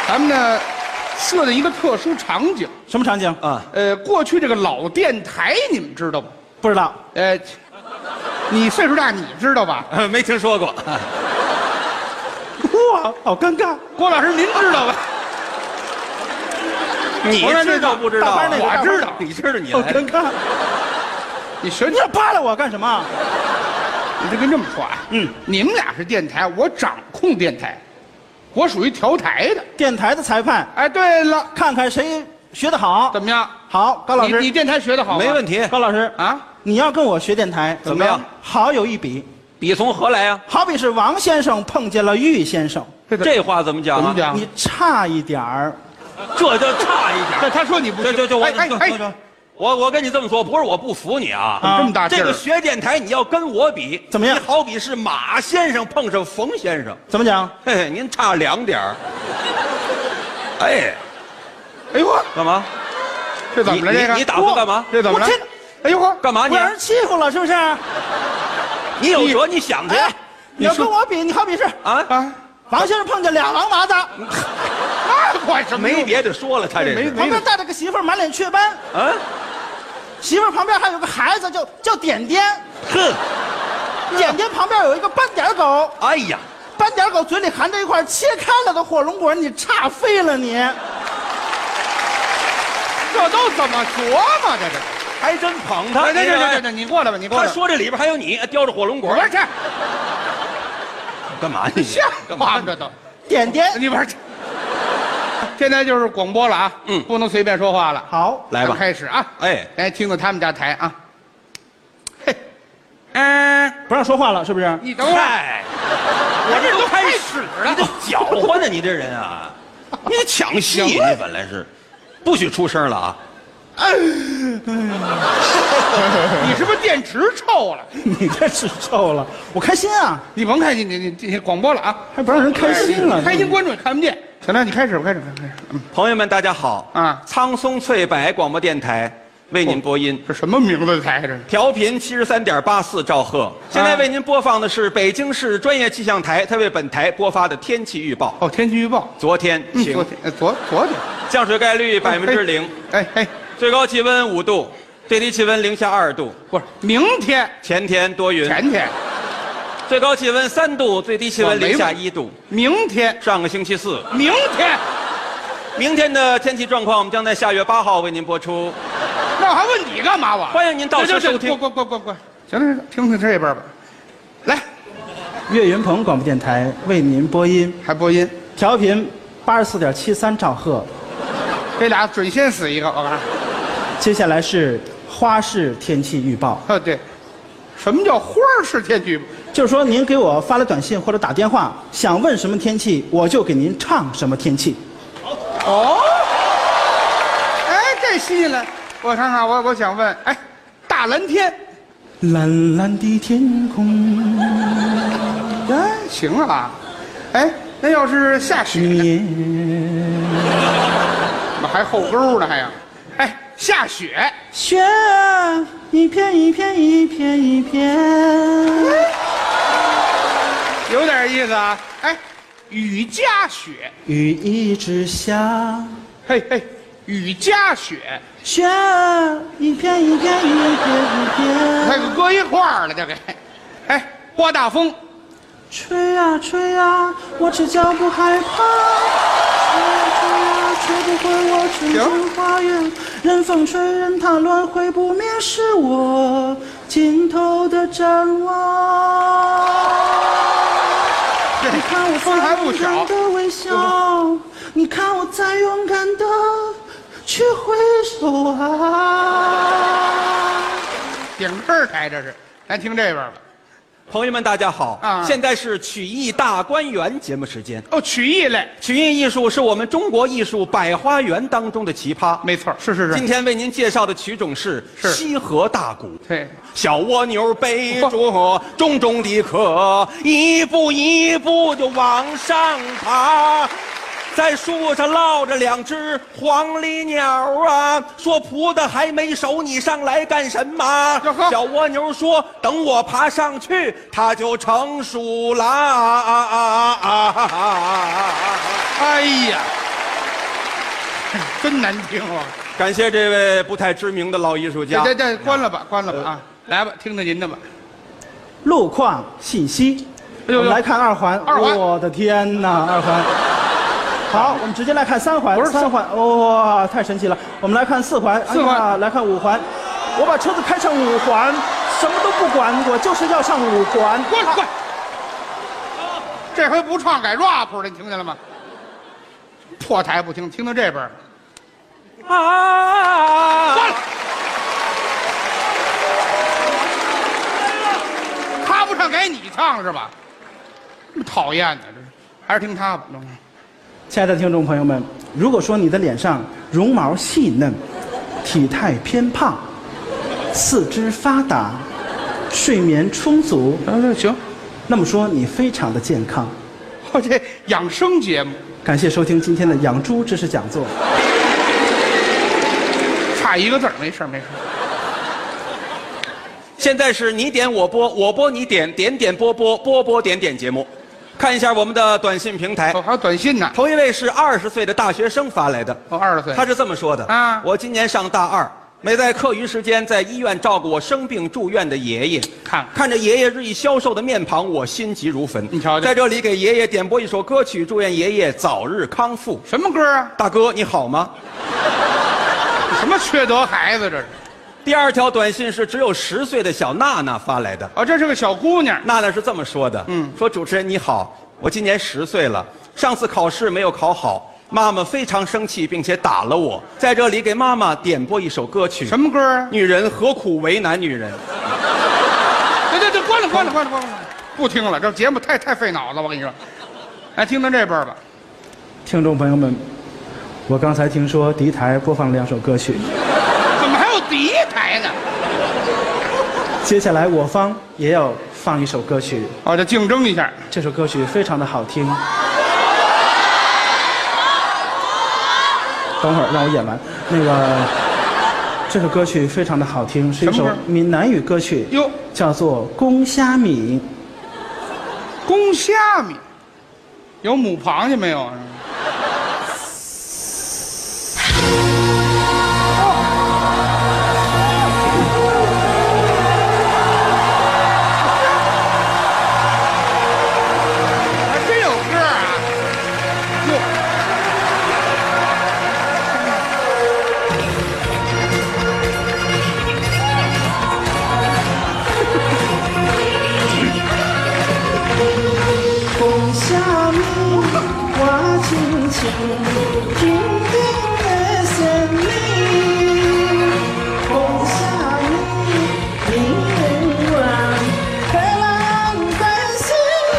咱们呢设的一个特殊场景。 什么场景啊？ 过去这个老电台你们知道吗？ 不知道。 你岁数大，你知道吧？ 没听说过。 哇，好尴尬。 郭老师，您知道吧？ 你知道不知道？ 我知道， 你知道你好尴尬。 你学你这扒拉我干什么？ 你就跟这么说啊？你们俩是电台，我掌控电台，我属于调台的。 电台的裁判。 哎，对了， 看看谁学得好。 怎么样？ 好，高老师， 你电台学得好吗？ 没问题。 高老师啊， 你要跟我学电台， 怎么样？ 好有一比。 比从何来呀？ 好比是王先生碰见了玉先生， 这话怎么讲？ 怎么讲？ 你差一点儿。 这就差一点。 他说你不行， 我跟你这么说，不是我不服你啊， 这么大劲儿。 这个学电台你要跟我比， 怎么样？ 你好比是马先生碰上冯先生， 怎么讲？ 嘿嘿，您差2点儿。哎呦呵， 干嘛？ 这怎么了？这个你打算干嘛？ 这怎么了？哎呦呵， 干嘛你？ 我让人欺负了是不是？ 你有辙你想去。 你要跟我比，你好比是啊， 王先生碰见俩王麻子， 管什么？ 没别的说了，他这是旁边带着个媳妇儿，满脸雀斑。媳妇儿旁边还有个孩子，叫点点。 哼， 点点旁边有一个斑点狗。 哎呀， 斑点狗嘴里含着一块切开了的火龙果，你差废了你！ 这都怎么琢磨的？这还真捧他。 对，你过来吧，你过来。 他说这里边还有你叼着火龙果。 我去， 干嘛你？ 像话吗？这都点点， 你玩去。现在就是广播了啊，不能随便说话了。 好， 来吧， 开始啊！ 哎， 来听听他们家台啊。嘿， 不让说话了是不是？ 你等会儿， 我这都开始了，你这搅和呢？你这人啊，你得抢戏，你本来是，不许出声了啊！ 你是不是电池臭了？ 你这是臭了，我开心啊！ 你甭开心，你广播了啊， 还不让人开心了， 开心观众也看不见。行了，你开始吧，开始。 朋友们，大家好啊！苍松翠柏广播电台为您播音。 这什么名字台？这调频73.84兆赫。现在为您播放的是北京市专业气象台，它为本台播发的天气预报。 天气预报。 昨天晴， 昨天降水概率0%。最高气温5度，最低气温零下2度。 不是，明天前天多云。 前天， 最高气温3度，最低气温零下1度。 明天上个星期四。 明天的天气状况，我们将在下月8号为您播出。 那我还问你干嘛？我欢迎您到时收听。 过，行了，听听这边吧。来， 岳云鹏广播电台为您播音， 还播音， 调频84.73兆赫。 这俩准先死一个，我告诉你。 接下来是花式天气预报。 对，什么叫花式天气预报？ 就是说您给我发了短信或者打电话，想问什么天气，我就给您唱什么天气。 这新鲜了。我看看，我想问，大蓝天， 蓝蓝的天空。 行啊。那要是下雪呢？怎么还后沟呢？还呀？下雪， 雪一片一片一片一片， 有点意思啊。雨夹雪， 雨一直下， 雨夹雪， 雪一片一片一片一片， 还搁一块儿了，这个。刮大风， 吹呀吹呀，我只脚不害怕。吹不回我纯真花园，任风吹，任它乱，会不灭是我尽头的展望。你看我再勇敢的微笑，你看我再勇敢的去挥手啊！ 顶客台这是，咱听这边吧。 朋友们，大家好啊！现在是曲艺大观园节目时间。 曲艺类， 曲艺艺术是我们中国艺术百花园当中的奇葩。 没错，是。 今天为您介绍的曲种是西河大鼓。 对， 小蜗牛背着重重的壳，一步一步就往上爬。在树上落着2只黄鹂鸟啊，说仆的还没熟，你上来干什么？小蜗牛说：“等我爬上去，它就成熟啦。” 哎呀， 真难听啊！ 感谢这位不太知名的老艺术家。 这关了吧，关了吧啊！来吧，听听您的吧。 路况信息。 哎呦我们来看二环。 二环我的天哪，二环。好，我们直接来看三环。 不是三环，哇，太神奇了。我们来看四环。 四环哎呀来看五环。我把车子开上五环，什么都不管，我就是要上五环。 滚！这回不唱改 rap 了，你听见了吗？破台不听，听到这边儿。 啊！ 算了，他不唱改你唱是吧？这么讨厌呢，这是，还是听他吧。 亲爱的听众朋友们，如果说你的脸上绒毛细嫩，体态偏胖，四肢发达，睡眠充足， 行， 那么说你非常的健康。 我这养生节目感谢收听今天的养猪知识讲座。 差一个字儿，没事没事。 现在是你点我播，我播你点，点点播播，播播点点节目。看一下我们的短信平台， 哦，还有短信呢。 头一位是20岁的大学生发来的。 哦，20岁。 他是这么说的啊我今年上大2，每在课余时间在医院照顾我生病住院的爷爷，看着爷爷日益消瘦的面庞，我心急如焚。 你瞧瞧在这里给爷爷点播一首歌曲，祝愿爷爷早日康复。 什么歌啊？ 大哥你好吗？ 什么缺德孩子这是？ 第二条短信是只有10岁的小娜娜发来的。 哦，这是个小姑娘。 娜娜是这么说的，说主持人你好，我今年10岁了，上次考试没有考好，妈妈非常生气，并且打了我。在这里给妈妈点播一首歌曲。 什么歌啊？ 女人何苦为难女人？ 对，关了，不听了，这节目太费脑子，我跟你说。来，听听这边吧。 听众朋友们，我刚才听说敌台播放了2首歌曲， 怎么还有敌台呢？ 接下来我方也要放一首歌曲， 哦，这竞争一下。 这首歌曲非常的好听。等会儿让我演完。那个，这首歌曲非常的好听，是一首闽南语歌曲， 哟， 叫做《公虾米》。 公虾米，有母螃蟹没有？还真有歌啊！哟。 公虾米，我亲像天顶的仙女。公虾米，你永远被人担心。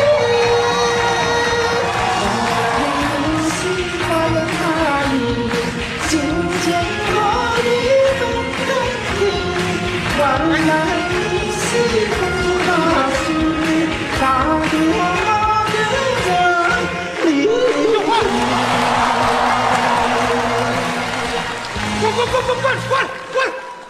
原来你是花言巧语，心间我一动感情。原来你是不大事，大多。 滚！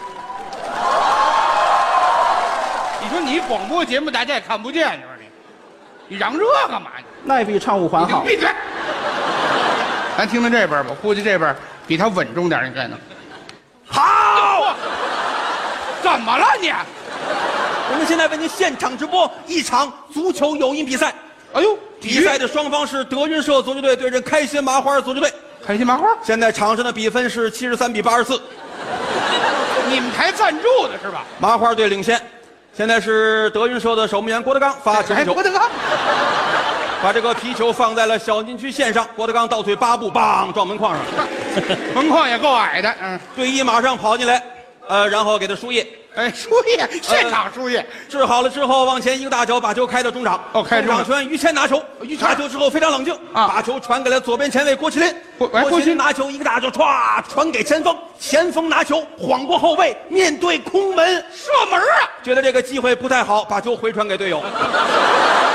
你说你广播节目大家也看不见，你说你嚷这干嘛呢？ 那也比唱5环好。 闭嘴！咱听听这边吧，估计这边比他稳重点，应该能。 好， 怎么了你？ 我们现在为您现场直播一场足球友谊比赛。 哎呦， 比赛的双方是德云社足球队对阵开心麻花足球队。 开心麻花， 现在场上的比分是73比84， 你们台赞助的是吧？ 麻花队领先。现在是德云社的守门员郭德纲发球， 郭德纲把这个皮球放在了小禁区线上，郭德纲倒退8步，梆撞门框上， 门框也够矮的， 队医马上跑进来，然后给他输液。 哎，输液，现场输液， 治好了之后，往前一个大脚把球开到中场。 哦，开中场权于谦拿球，拿球之后非常冷静，把球传给了左边前卫郭麒麟。郭麒麟拿球一个大脚歘传给前锋，前锋拿球晃过后卫，面对空门射门啊！觉得这个机会不太好，把球回传给队友。